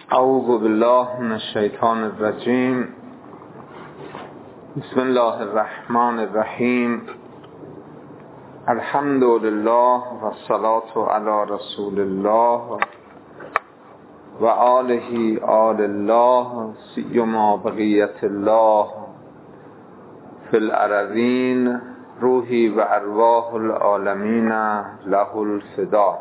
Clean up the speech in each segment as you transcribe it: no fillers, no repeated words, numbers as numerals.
اعوذ بالله من الشیطان الرجیم. بسم الله الرحمن الرحیم. الحمد لله و الصلاة علی رسول الله و آله آل الله سیما بقیت الله فی الارضین روحی و ارواح العالمین له الفدا.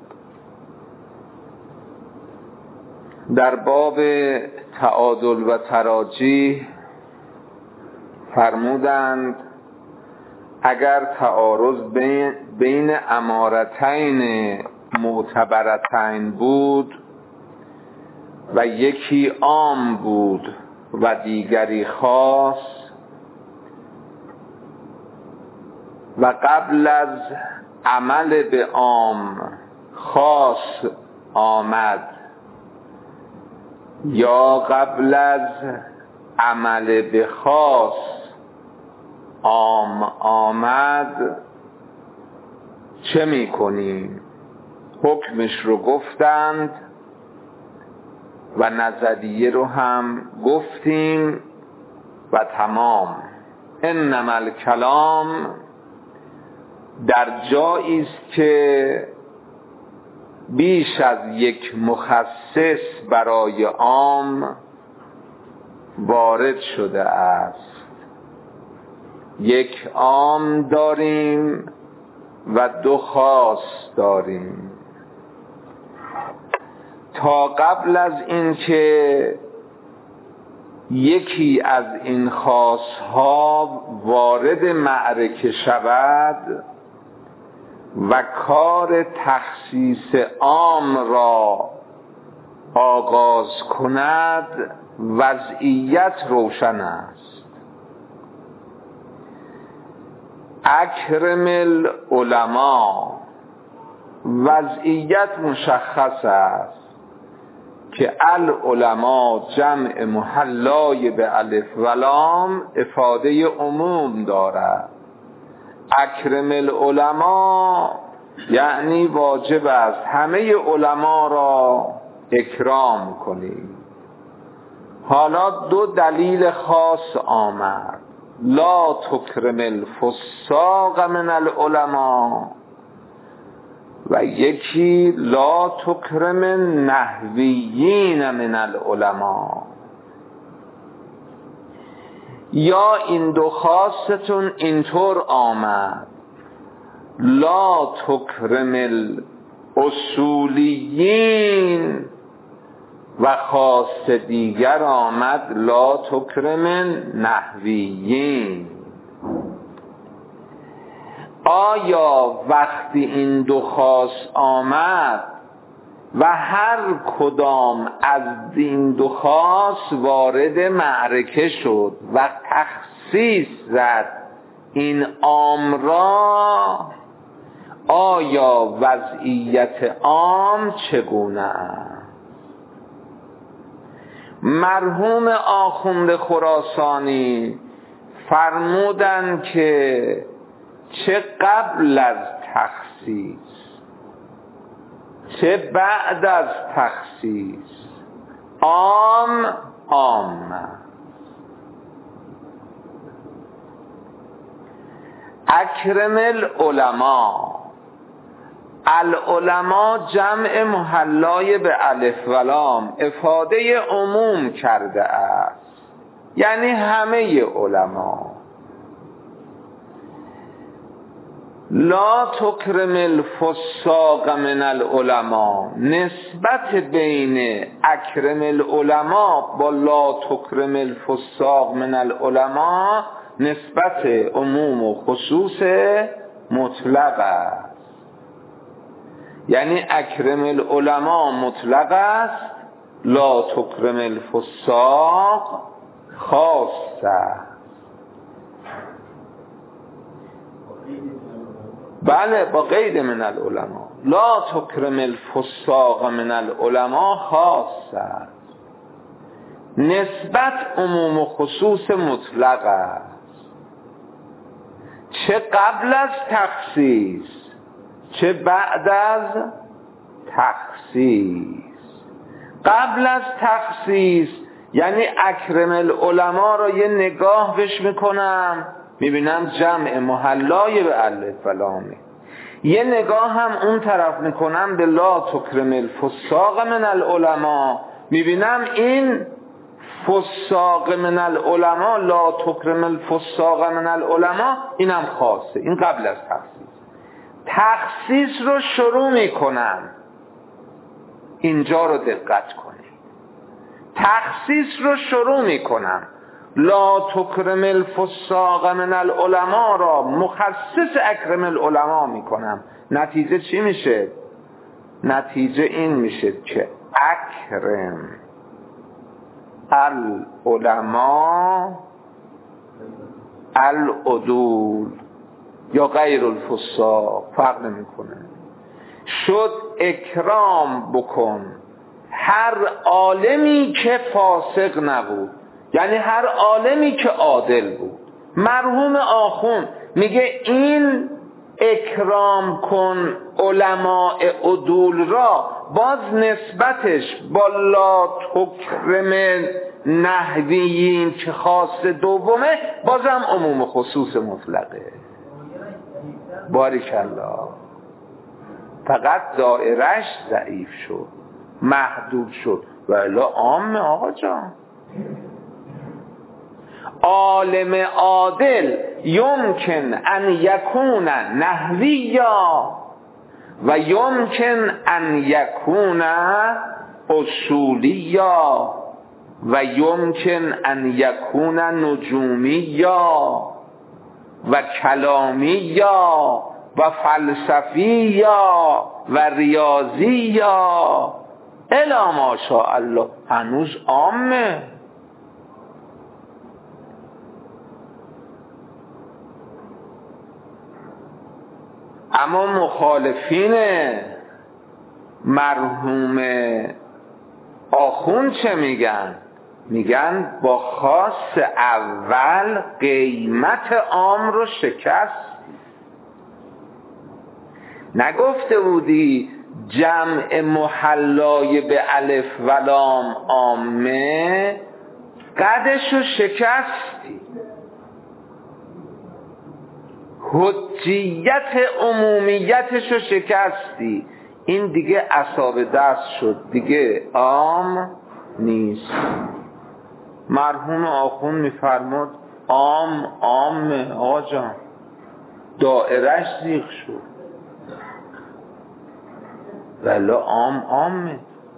در باب تعادل و تراجیح فرمودند اگر تعارض بین امارتین معتبرتین بود و یکی عام بود و دیگری خاص و قبل از عمل به عام خاص آمد یا قبل از عمل به خاص عام آمد، چه می کنیم؟ حکمش رو گفتند و نظریه رو هم گفتیم و تمام. انما الکلام در جایی است که بیش از یک مخصص برای عام وارد شده است. یک عام داریم و دو خاص داریم. تا قبل از اینکه یکی از این خاصها وارد معرکه شود و کار تخصیص عام را آغاز کند، وضعیت روشن است. اکرم العلماء، وضعیت مشخص است که العلماء جمع محلای به الف و لام افاده عموم دارد. اکرم العلماء یعنی واجب است همه علما را اکرام کنید. حالا دو دلیل خاص آمد. لا تکرم الفساق من العلماء و یکی لا تکرم النحویین من العلماء. یا این دو خاصتون اینطور آمد لا تکرم الاصولیین و خاص دیگر آمد لا تکرم النحویین. آیا وقتی این دو خاص آمد و هر کدام از این دو خاص وارد معرکه شد و تخصیص زد این عام را، آیا وضعیت عام چگونه است؟ مرحوم آخوند خراسانی فرمودند که چه قبل از تخصیص چه بعد از تخصیص عام اکرم العلماء. العلماء جمع محلای به الف و لام افاده عموم کرده است، یعنی همه علما. لا تکرم الفساق من العلماء، نسبت بین اکرم العلماء با لا تکرم الفساق من العلماء نسبت عموم و خصوص مطلق است. یعنی اکرم العلماء مطلق است، لا تکرم الفساق خاص است. بله، با قید من العلماء. لا تکرم الفساق من العلماء خاص است، نسبت عموم و خصوص مطلق است. چه قبل از تخصیص چه بعد از تخصیص قبل از تخصیص یعنی اکرم العلماء را یه نگاه بهش میکنم، میبینم جمع محلای به الف و لامه. یه نگاه هم اون طرف میکنم به لا تکرم الفساق من العلماء، میبینم این فساق من العلماء، لا تکرم الفساق من العلماء، اینم خاصه. این قبل از تخصیص رو شروع میکنم. اینجا رو دقت کنید، تخصیص رو شروع میکنم. لا تکرم الفساق من العلماء را مخصص اکرم العلماء میکنم. نتیجه چی میشه؟ نتیجه این میشه که اکرم العلماء العدول یا غیر الفساق، فرق نمیکنه. شد اکرام بکن هر عالمی که فاسق نبود، یعنی هر عالمی که عادل بود. مرحوم آخوند میگه این اکرام کن علماء عدول را، باز نسبتش با لا تکرم نحویین که خاص دومه، بازم عموم خصوص مطلقه. باریکالله. فقط دایرش ضعیف شد، محدود شد، ولی عام. آقا جان عالم عادل یمکن ان یکون نحویا و یمکن ان یکون اصولیا و یمکن ان یکون نجومیا و کلامیا و فلسفیا و ریاضیا الا ماشاءالله. هنوز عامه. اما مخالفین مرحوم آخوند چه میگن؟ میگن با خاص اول قیمت عام رو شکست. نگفته بودی جمع محلای به الف و لام عامه، قدش رو شکستی. حجیت عمومیتش رو شکستی. این دیگه اصاب دست شد، دیگه عام نیست. مرحوم آخوند میفرمود عامه. آقا جان دائرش زیغ شد، ولی عامه.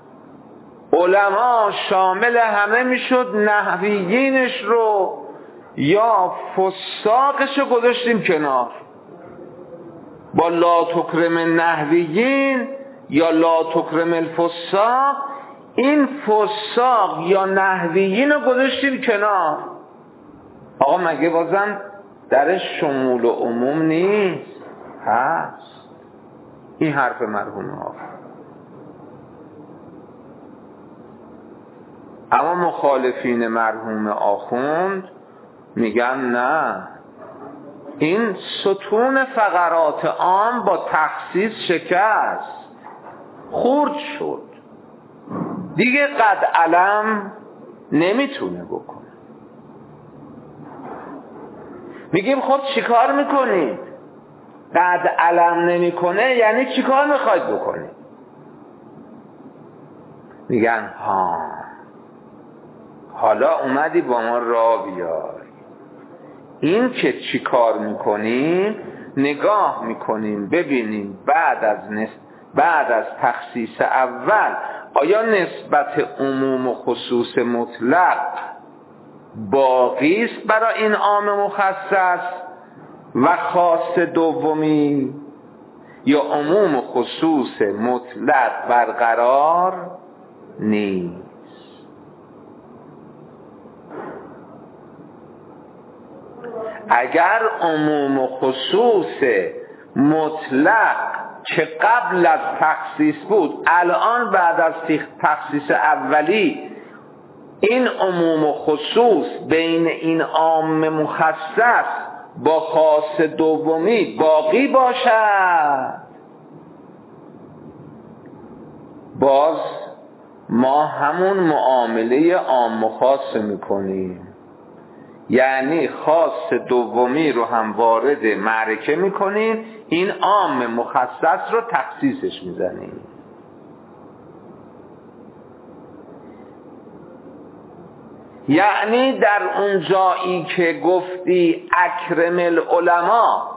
علما شامل همه میشد، نحویینش رو یا فساقش رو گذاشتیم کنار. با لا تکرم نحویین یا لا تکرم الفساق، این فساق یا نحویین رو گذاشتیم کنار. آقا مگه بازم درش شمول و عموم نیست؟ هست. این حرف مرحوم آخوند. اما مخالفین مرحوم آخوند میگن نه، این ستون فقرات عام با تخصیص شکست، خرد شد، دیگه قد علم نمیتونه بکنه. میگیم خب چیکار میکنید؟ قد علم نمیکنه یعنی چیکار میخواید بکنید؟ میگن حالا اومدی با ما راه بیای. این که چی کار میکنیم نگاه میکنیم ببینیم بعد از تخصیص اول آیا نسبت عموم و خصوص مطلق باقی است برای این عام مخصص و خاص دومی، یا عموم و خصوص مطلق برقرار نیست. اگر عموم و خصوص مطلق که قبل از تخصیص بود، الان بعد از تخصیص اولی این عموم و خصوص بین این عام مخصص با خاص دومی باقی باشد، باز ما همون معامله عام و خاص میکنیم، یعنی خاص دومی رو هم وارد معرکه میکنیم، این عام مخصص رو تخصیصش میزنیم. یعنی در اون جایی که گفتی اکرم العلماء،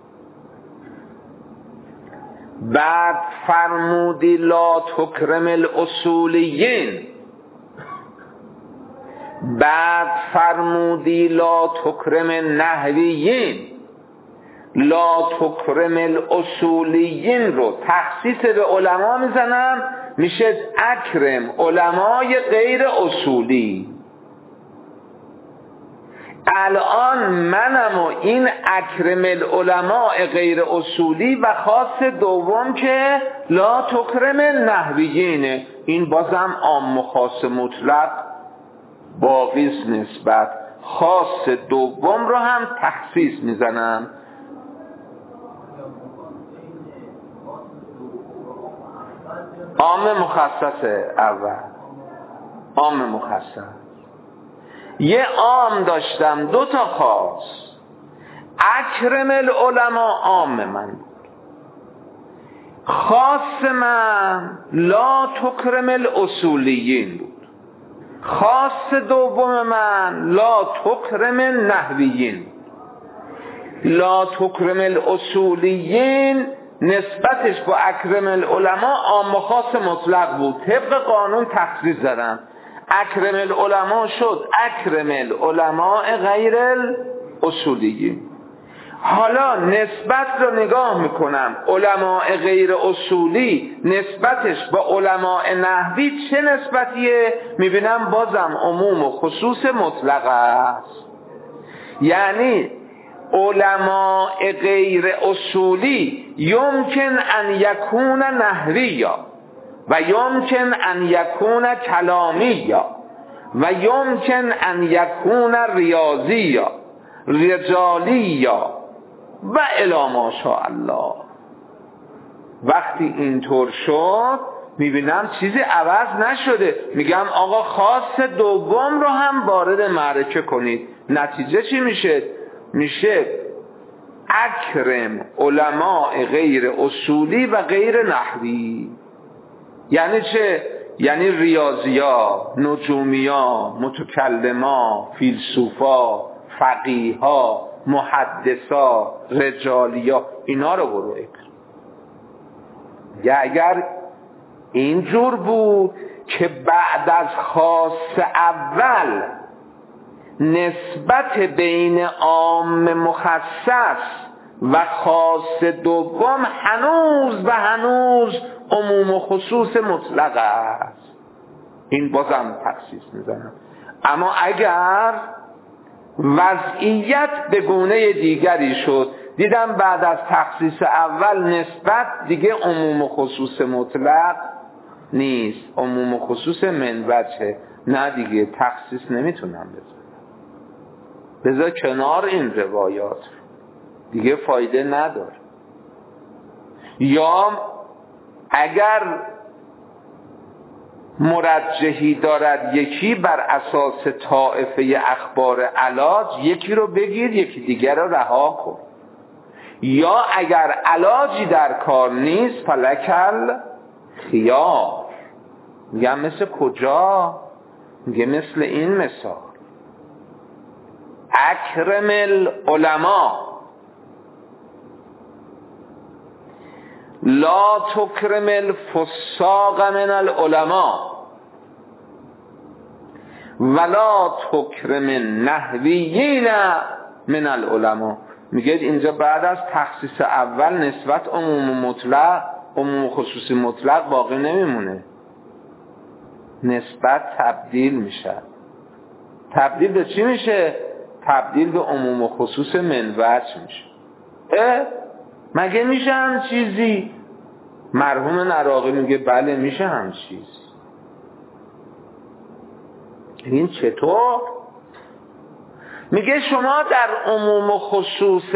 بعد فرمودی لا تکرم الاصولیین، بعد فرمودی لا تکرم النحویین، لا تکرم الاصولیین رو تخصیص به علما میزنم، میشه اکرم علمای غیر اصولی. الان منم و این اکرم العلماء غیر اصولی و خاص دوم که لا تکرم النحویین، این بازم عام و خاص مطلق باقیست نسبت، خاص دوم رو هم تخصیص میزنم. عام مخصص اول، عام مخصص. یه عام داشتم، 2 تا خاص. اکرم العلماء عام من بود، خاص من لا تکرم الاصولیین بود، خاص دوم من لا تکرم النحویین. لا تکرم الاصولیین نسبتش با اکرم العلماء عام و خاص مطلق بود، طبق قانون تخصیص زدم. اکرم العلماء شد اکرم العلماء غیر الاصولیین. حالا نسبت رو نگاه میکنم، علماء غیر اصولی نسبتش با علماء نحوی چه نسبتیه؟ میبینم بازم عموم و خصوص مطلق است. یعنی علماء غیر اصولی یمکن ان یکون نحویا و یمکن ان یکون کلامیا و یمکن ان یکون ریاضیا رجالیا و الی ما شاء الله. وقتی اینطور شد میبینم چیزی عوض نشده، میگم آقا خاص دوم رو هم وارد معرکه کنید. نتیجه چی میشه؟ میشه اکرم علماء غیر اصولی و غیر نحوی. یعنی چه؟ یعنی ریاضیا، نجومیا، متکلما، فیلسوفا، فقیها، محدثا، رجالیا، اینا رو برو اکرم. یا اگر اینجور بود که بعد از خاص اول نسبت بین عام مخصص و خاص دوم هنوز و هنوز عموم و خصوص مطلق است، این بازم تخصیص میزنم. اما اگر وضعیت به گونه دیگری شد، دیدم بعد از تخصیص اول نسبت دیگه عموم و خصوص مطلق نیست، عموم و خصوص من وجهه، نه دیگه تخصیص نمیتونم بزنم، بذار کنار این روایات، دیگه فایده نداره. یا اگر مرجحی دارد یکی بر اساس طائفه اخبار علاج، یکی رو بگیر یکی دیگر رو رها کن. یا اگر علاجی در کار نیست فلکل خیار. میگم مثل کجا؟ میگه مثل این مثال اکرم العلماء لا تکرم الفساق من العلماء ولا تکرم النحویین من العلماء. میگه اینجا بعد از تخصیص اول نسبت عموم مطلق، عموم خصوصی مطلق باقی نمیمونه، نسبت تبدیل میشه. تبدیل به چی میشه؟ تبدیل به عموم و خصوص من وجه میشه. مگه میشه هم چیزی؟ مرحوم نراقی میگه بله میشه هم چیز. این چطور؟ میگه شما در عموم و خصوص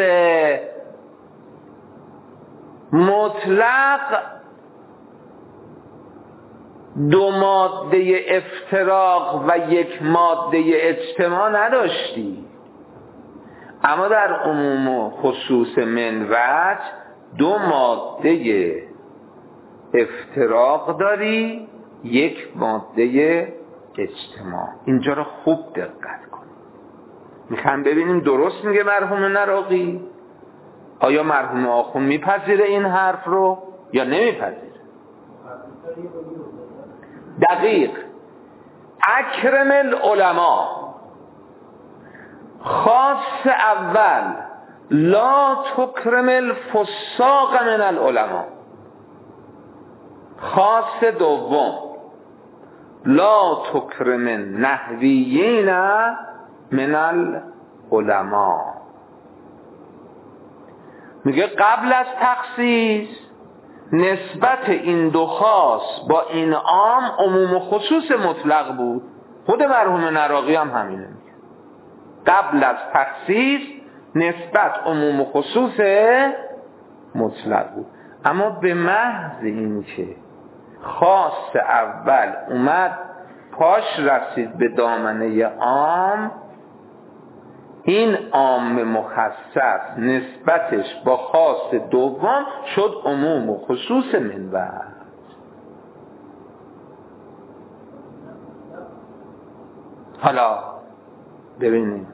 مطلق دو ماده افتراق و یک ماده اجتماع نداشتی، اما در عموم و خصوص من وجه دو ماده افتراق داری، یک ماده اجتماع. اینجا رو خوب دقت کن. میخوام ببینیم درست میگه مرحوم نراقی؟ آیا مرحوم آخوند میپذیره این حرف رو یا نمیپذیره؟ دقیق. اکرم العلماء خاص اول لا تکرم الفساق من العلماء، خاص دوم لا تکرم النحویین من العلماء. میگه قبل از تخصیص نسبت این دو خاص با این عام عموم و خصوص مطلق بود. خود مرحوم نراقی هم همینه میگه، قبل از تخصیص نسبت عموم و خصوص مطلق بود. اما به محض این که خاص اول اومد پاش رسید به دامنه عام، این عام مخصص نسبتش با خاص دوم شد عموم و خصوص منوع. حالا ببینیم،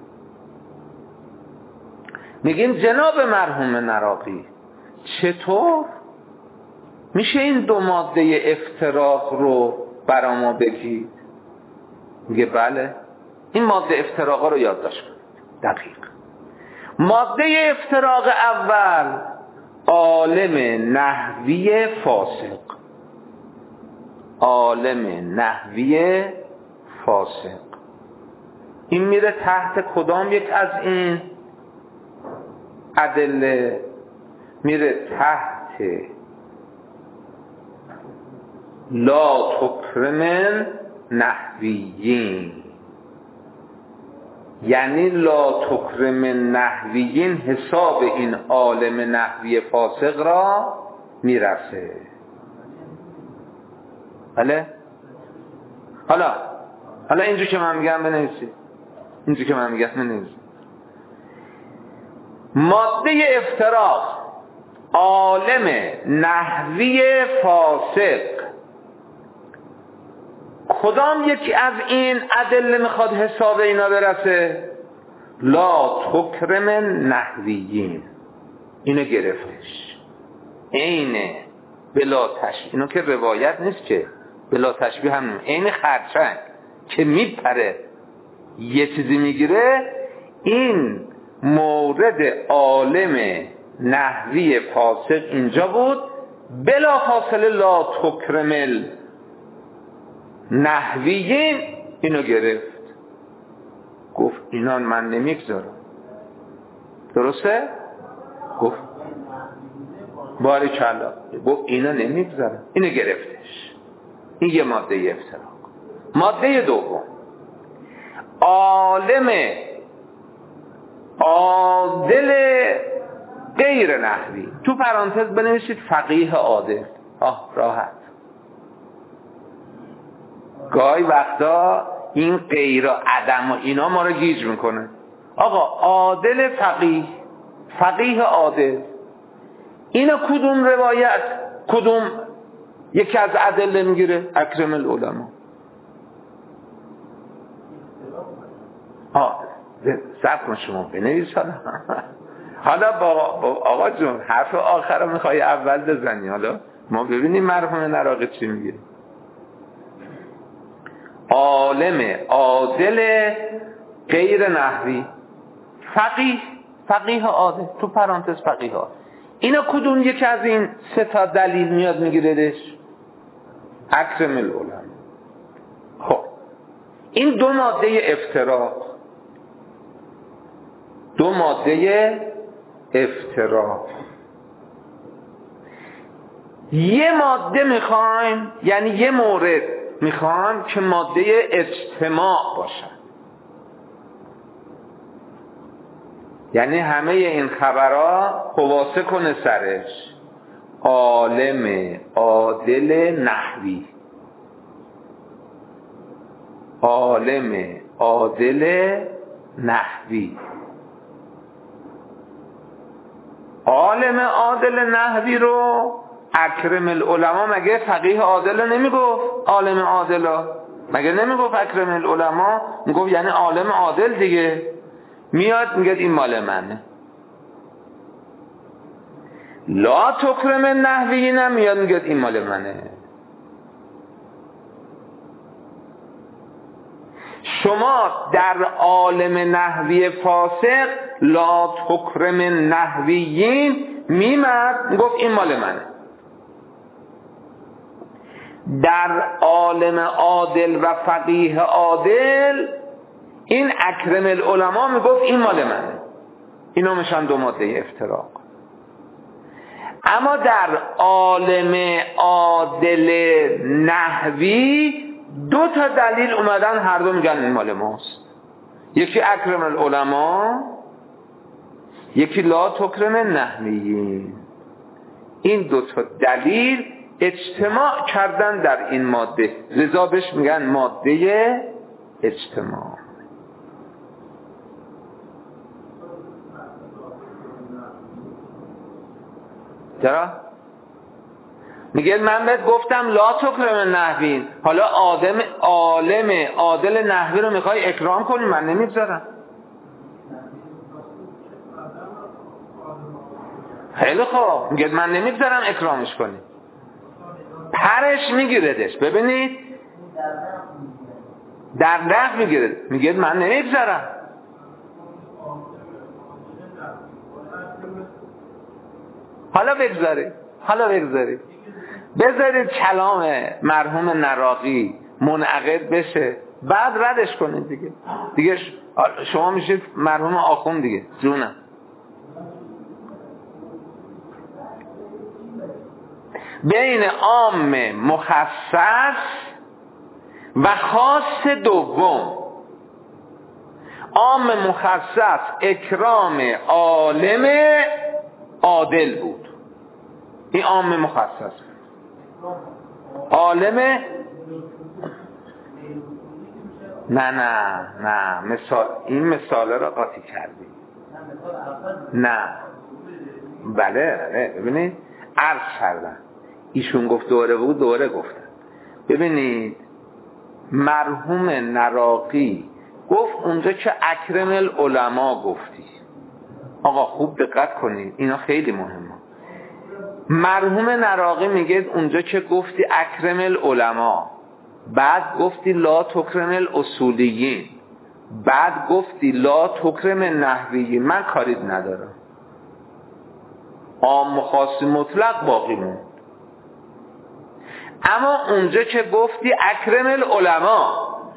میگیم جناب مرحوم نراقی چطور میشه این دو ماده افتراق رو برا ما بگید؟ میگه بله، این ماده افتراق رو یادداشت کنید. دقیق. ماده افتراق اول عالم نحوی فاسق، عالم نحوی فاسق. این میره تحت کدام یک از این ادله؟ میره تحت لا تکرم نحویین. یعنی لا تکرم نحویین حساب این عالم نحوی فاسق را میرسه. بله؟ حالا اینجور که من میگم بنویسید، اینجور که من میگم بنویسید. ماده افتراق عالم نحوی فاسق، کدام یکی از این ادله میخواد حساب اینا برسه؟ لا تکرم نحویین. اینو گرفتش، اینه بلا تشبیه. اینو که روایت نیست که بلا تشبیه هم نیست، این خرچنگ که میپره یه چیزی میگیره. این مورد عالم نحوی فاسق اینجا بود، بلا فاصله لا تکرم نحویین اینو گرفت، گفت اینا من نمیگذارم. درسته؟ گفت باریکلا، گفت اینا نمیگذارم، اینو گرفتش. این یه ماده افتراق. ماده دوم عالم عادل غیر نحوی، تو پرانتز بنویسید فقیه عادل. راحت. گاهی وقتا این غیر و عدم و اینا ما رو گیج میکنه. آقا عادل فقیه عادل، اینا کدوم روایت کدوم یکی از ادله میگیره؟ اکرم العلماء. صبر کن شما بنویس. حالا با آقا جون حرف آخر رو میخوای اول بزنی، حالا ما ببینیم مرحوم نراقی چی میگه. عالم عادل غیر نحوی، فقیه عادل، تو پرانتز فقیه عادل. اینا کدوم یکی از این سه تا دلیل میاد میگیردش؟ اکرم العلماء. خب این دو ماده افتراق، دو ماده افتراق. یه ماده میخوایم، یعنی یه مورد میخوان که ماده اجتماع باشن، یعنی همه این خبرها خلاصه کنه سرش عالم عادل نحوی. عالم عادل نحوی. عالم عادل نحوی رو اکرم العلماء مگه فقیه عادل نمیگفت؟ عالم عادل مگه نمیگفت اکرم العلماء؟ میگفت یعنی عالم عادل دیگه. میاد میگه این مال منه. لا تکرم النحویین هم میاد میگه این مال منه. شما در عالم نحوی فاسق لا تکرم النحویین میمد میگفت این مال منه. در عالم عادل و فقیه عادل این اکرم العلماء میگفت این مال منه. اینا میشن دو ماده افتراق. اما در عالم عادل نحوی دو تا دلیل اومدن هر دو میگن این مال ماست. یکی اکرم العلماء، یکی لا تکرم النحویین. این دو تا دلیل اجتماع کردن در این ماده، لذا بهش میگن ماده اجتماع. چرا؟ میگه من بهت گفتم لا تکرم النحویین، حالا عالم عادل نحوی رو میخوای اکرام کنی، من نمیذارم. خیلی خوب، میگه من نمیذارم اکرامش کنی، پرش میگیردش. ببینید در نحو میگیرد، میگه من نمیذارم. حالا بگذارید بذارید کلام مرحوم نراقی منعقد بشه، بعد ردش کنید دیگه شما میشید مرحوم آخوند دیگه. جونم بین عام مخصص و خاص دوم، عام مخصص اکرام عالم عادل بود، این عام مخصص. عالم نه مثال، این مثال را قاطی کردی. نه بله ببینید عرض کردن، ایشون گفت دوره بود، دوره گفتن. ببینید مرحوم نراقی گفت اونجا که اکرم العلماء گفتی. آقا خوب دقت کنید، اینا خیلی مهمه. مرحوم نراقی میگه اونجا که گفتی اکرم العلماء، بعد گفتی لا تکرم الاصولیین، بعد گفتی لا تکرم النحویین، من کاری ندارم. عام خاص مطلق باقی موند. اما اونجا که گفتی اکرم العلماء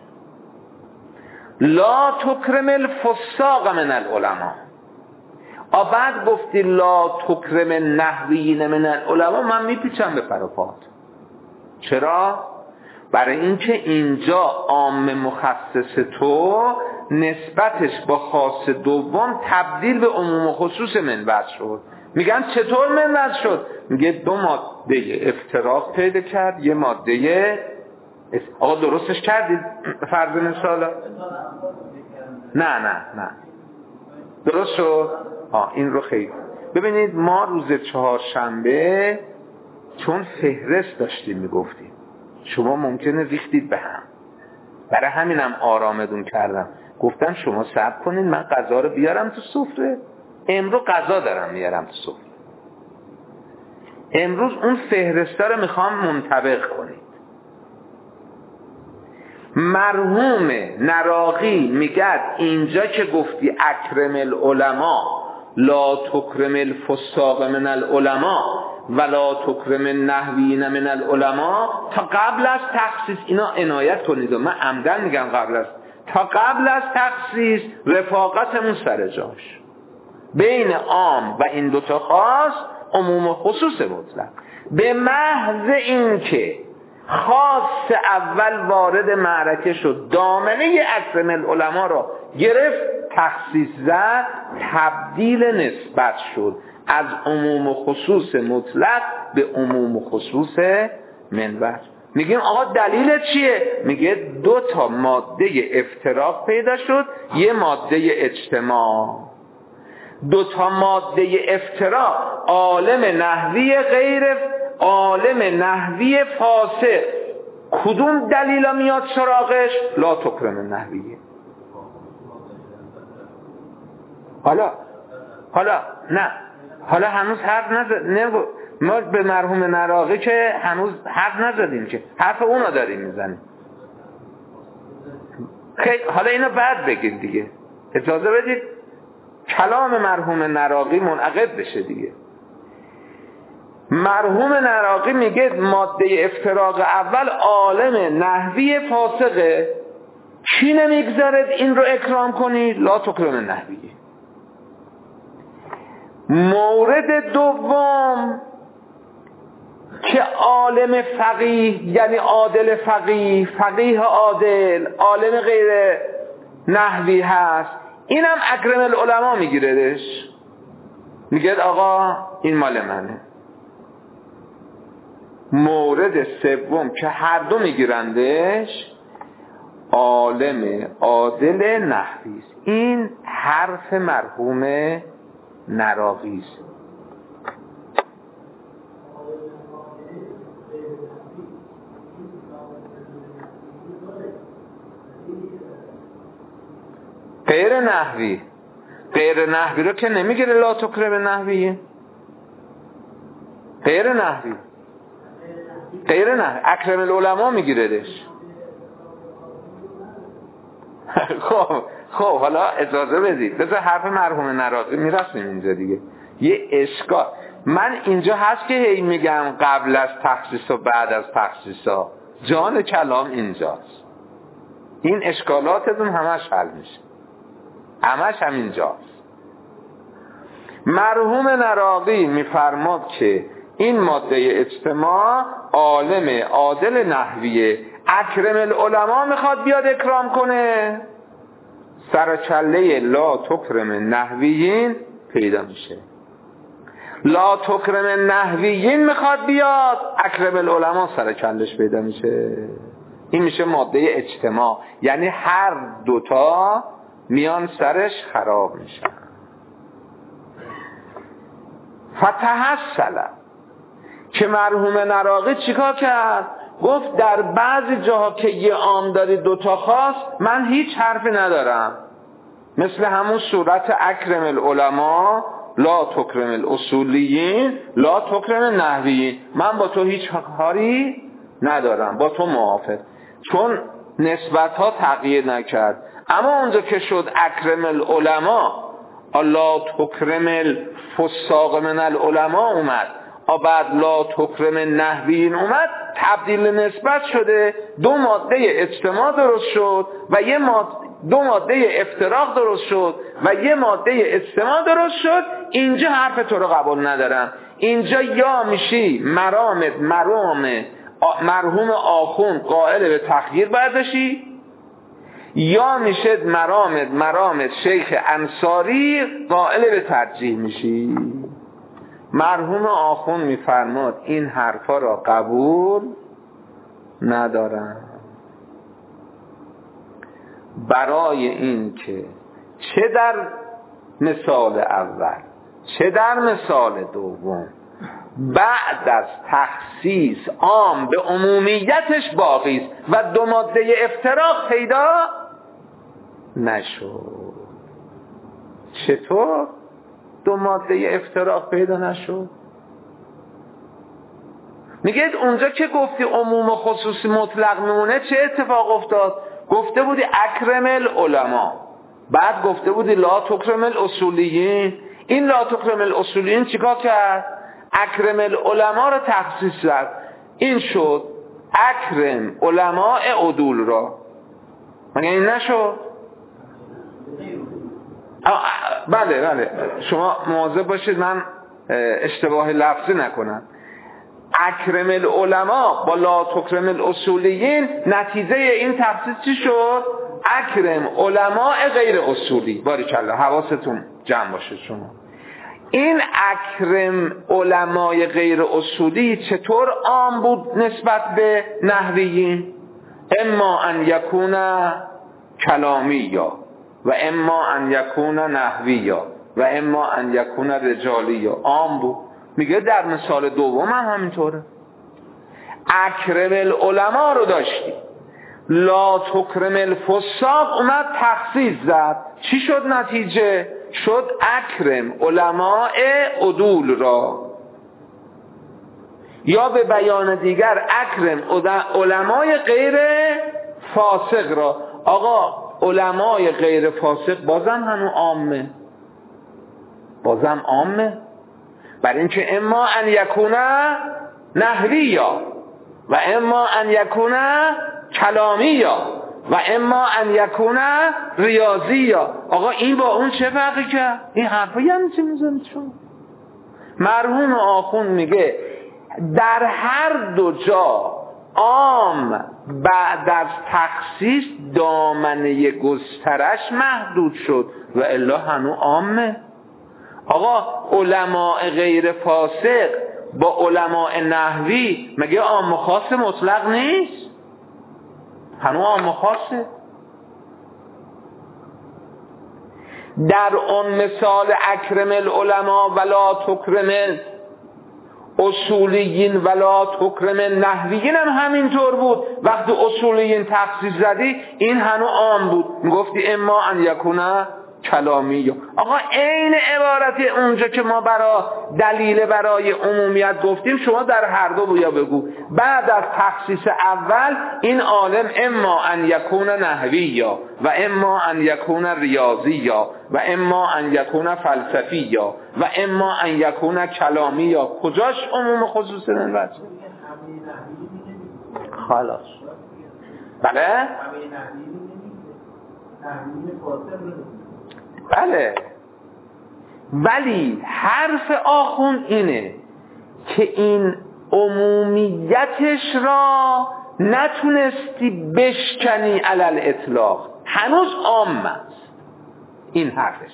لا تکرم الفساق من العلماء، بعد گفتی لا تکرم النحویین من العلماء، من میپیچم به پروپات. چرا؟ برای اینکه اینجا عام مخصص تو نسبتش با خاص دوم تبدیل به عموم و خصوص منبعث شد. میگن چطور منبعث شد؟ میگه دو ماده افتراق پیدا کرد، یه ماده آقا درستش کردید فرض مثال؟ نه درست شد؟ این رو خیلی ببینید، ما روز چهارشنبه چون فهرست داشتیم میگفتیم، شما ممکنه ریختید به هم، برای همینم آرامتون کردم، گفتم شما صبر کنید من غذا رو بیارم تو سفره. امروز غذا دارم میارم تو سفره، امروز اون فهرسته رو میخوام منطبق کنید. مرحوم نراقی میگه اینجا که گفتی اکرم العلماء لا تکرم الفساق من العلماء ولا تکرم النحویین من العلماء، تا قبل از تخصیص، اینا عنایت کنید و من عمدن میگم تا قبل از تخصیص رفاقتمون سر جاش، بین عام و این دوتا خاص عموم و خصوص مطلق. به محض این که خاص اول وارد معرکه شد، دامنه اکرم العلماء را گرفت، تخصیص زد، تبدیل نسبت شد از عموم و خصوص مطلق به عموم و خصوص منبعث. میگیم آقا دلیل چیه؟ میگه 2 تا ماده افتراق پیدا شد، یه ماده اجتماع. 2 تا ماده افتراق، عالم نحوی غیر عالم نحوی فاسق، کدوم دلیل میاد سراغش؟ لا تکرم نحویه. حالا هنوز حرف نزد، ما به مرحوم نراقی که هنوز حرف نزدیم، که حرف اونا داریم میزنیم. حالا اینو بعد بگید دیگه، اجازه بدید کلام مرحوم نراقی منعقد بشه دیگه. مرحوم نراقی میگه ماده افتراق اول عالم نحوی فاسقه، کی نمیگذارد این رو اکرام کنید؟ لا تکرم نحویه. مورد دوم که عالم فقیه، یعنی عادل فقیه، فقیه عادل، عالم غیر نحوی هست، اینم اکرم العلماء میگیردش، میگه آقا این مال منه. مورد سوم که هر دو میگیرندش عالم عادل نحوی است. این حرف مرحوم نراقی است. غیر نحوی رو که نمیگیره لا تکرم نحویه. غیر نحوی اکرم العلماء میگیردش. خب حالا اجازه بدید بذار حرف مرحوم نراقی میرسیم اینجا دیگه. یه اشکال من اینجا هست که هی میگم قبل از تخصیص و بعد از تخصیص ها، جان کلام اینجاست. این اشکالاتتون همش حل میشه، همش همینجاست. مرحوم نراقی میفرماد که این ماده اجتماع عالم عادل نحویه، اکرم العلماء میخواد بیاد اکرام کنه، سر کله لا تکرم نحویین پیدا میشه. لا تکرم نحویین میخواد بیاد، اکرم العلماء سر کلش پیدا میشه. این میشه ماده اجتماع، یعنی هر دوتا میان سرش خراب میشن. فتحصل که مرحوم نراقی چیکار کرد؟ گفت در بعضی جاها که یه عام داری دوتا خاص، من هیچ حرفی ندارم، مثل همون صورت اکرم العلماء لا تکرم الاصولیین لا تکرم نحویین، من با تو هیچ کاری ندارم، با تو موافق، چون نسبت ها تغییر نکرد. اما اونجا که شد اکرم العلماء لا تکرم الفساق من العلماء اومد، بعد لا تکرم نحویین اومد، تبدیل نسبت شده، 2 ماده اجتماع درست شد و 2 ماده افتراق درست شد و 1 ماده اجتماع درست شد. اینجا حرف تو رو قبول ندارم. اینجا یا میشی مرحوم آخوند قائل به تخییر برداشی، یا میشه مرامت شیخ انصاری قائل به ترجیح میشی. مرحوم آخوند میفرماد این حرفا را قبول ندارم، برای این که چه در مثال اول چه در مثال دوم بعد از تخصیص عام به عمومیتش باقی است و 2 ماده افتراق پیدا نشد. چطور 2 ماده افتراق پیدا نشد؟ میگه اونجا که گفتی عموم و خصوصی مطلق میمونه، چه اتفاق افتاد؟ گفته بودی اکرم العلماء، بعد گفته بودی لا تکرم الاصولیین. این لا تکرم الاصولیین چیکار کرد؟ اکرم العلماء رو تخصیص زد، این شد اکرم علماء عدول را. مگه این نشد؟ بله شما مواظب باشید من اشتباه لفظی نکنم. اکرم العلماء با لا تکرم الاصولیین، نتیجه این تخصیص چی شد؟ اکرم علماء غیر اصولی. باریکلا، حواستون جمع باشه شما. این اکرم علمای غیر اصولی چطور عام بود نسبت به نحویین؟ اما ان یکون کلامی‌یا و اما ان یکون نحوی‌یا و اما ان یکون رجالی‌یا، عام بود. میگه در مثال دوم هم همینطوره. اکرم العلماء رو داشتی، لا تکرم الفساق اومد تخصیص زد. چی شد نتیجه؟ شد اکرم علماء عدول را، یا به بیان دیگر اکرم علمای غیر فاسق را. آقا علمای غیر فاسق بازم هنو عامه، بازم عامه، برای اینکه اما ان یکون نحوی‌یا و اما ان یکون کلامی‌یا و اما ان یکون ریاضی‌یا. آقا این با اون چه فرقی کرد؟ این حرفایی هم چه میزنید شما؟ مرحوم آخوند میگه در هر دو جا عام بعد از تخصیص دامنه گسترش محدود شد و الا هنو عامه. آقا علماء غیر فاسق با علماء نحوی مگه عام و خاص مطلق نیست؟ هنو عام و خاصه. در اون مثال اکرم العلماء ولا تکرم اصولیین ولا تکرم نحویین هم همینطور بود. وقتی اصولیین تخصیص زدی این هنو عام بود، میگفتی اما ان یکون کلامی. آقا عین عبارت اونجا که ما دلیل برای عمومیت گفتیم شما در هر دو بیا بگو. بعد از تخصیص اول این عالم اما ان یکون نحوی‌یا و اما ان یکون ریاضی‌یا و اما ان یکون فلسفی‌یا و اما ان یکون کلامی‌یا، کجاش عموم خصوص نسبت؟ خلاص. بله؟ بله، ولی حرف آخوند اینه که این عمومیتش را نتونستی بشکنی علل اطلاق، هنوز عام است. این حرفش.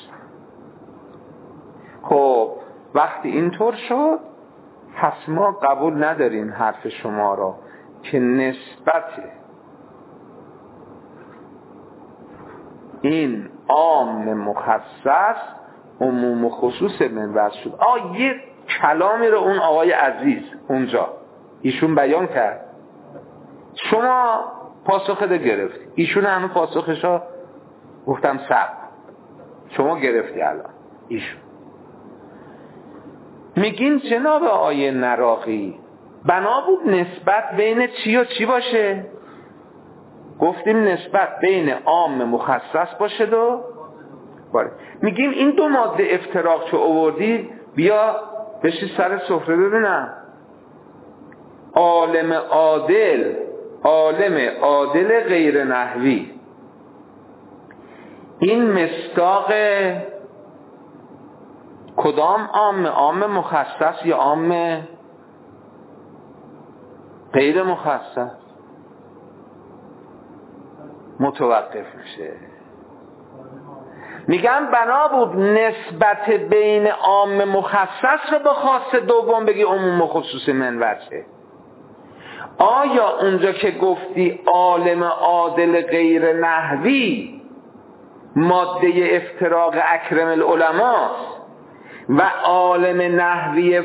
خب وقتی اینطور شد پس ما قبول نداریم حرف شما را که نسبت این عام مخصص عموم خصوص منبعث شد. یه کلامی رو اون آقای عزیز اونجا ایشون بیان کرد، شما پاسخ ده گرفتی، ایشون همه پاسخشا گفتم شما گرفتی. الان ایشون میگین جناب آقای نراقی بنا بود نسبت بین چی و چی باشه؟ گفتیم نسبت بین عام مخصص باشه باره. میگیم این دو ماده افتراق چو آوردی بیا بشی سر سفره ببینم. عالم عادل غیر نحوی، این مصداق کدام عام مخصص یا عام غیر مخصص؟ متوقف میشه. میگم بنا بود نسبت بین عام مخصص رو به خاص دوم بگی عموم خصوص منوچه. آیا اونجا که گفتی عالم عادل غیر نحوی ماده افتراق اکرم العلماء و عالم نحوی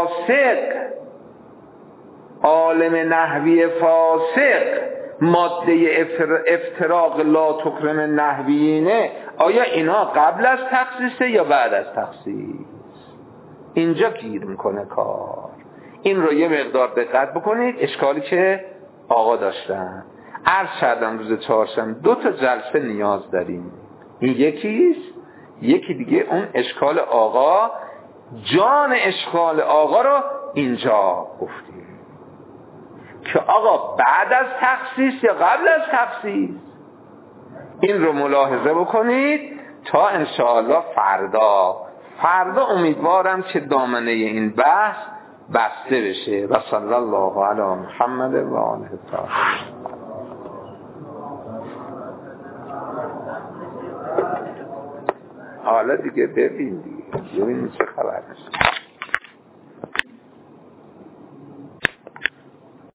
فاسق ماده افتراق لا تکرم نحویینه، آیا اینا قبل از تخصیصه یا بعد از تخصیص؟ اینجا گیر میکنه کار. این رو یه مقدار دقت بکنید. اشکالی که آقا داشتن عرض کردم روز چهارشنبه 2 جلسه نیاز داریم. این یکیست، یکی دیگه اون اشکال آقا، جان اشکال آقا رو اینجا گفتیم که آقا بعد از تخصیص یا قبل از تخصیص. این رو ملاحظه بکنید تا انشاءالله فردا امیدوارم که دامنه این بحث بسته بشه. و صلی الله علی محمد و آله الطاهرین. حالا دیگه ببین دیگه ببینید چه خبر میشه.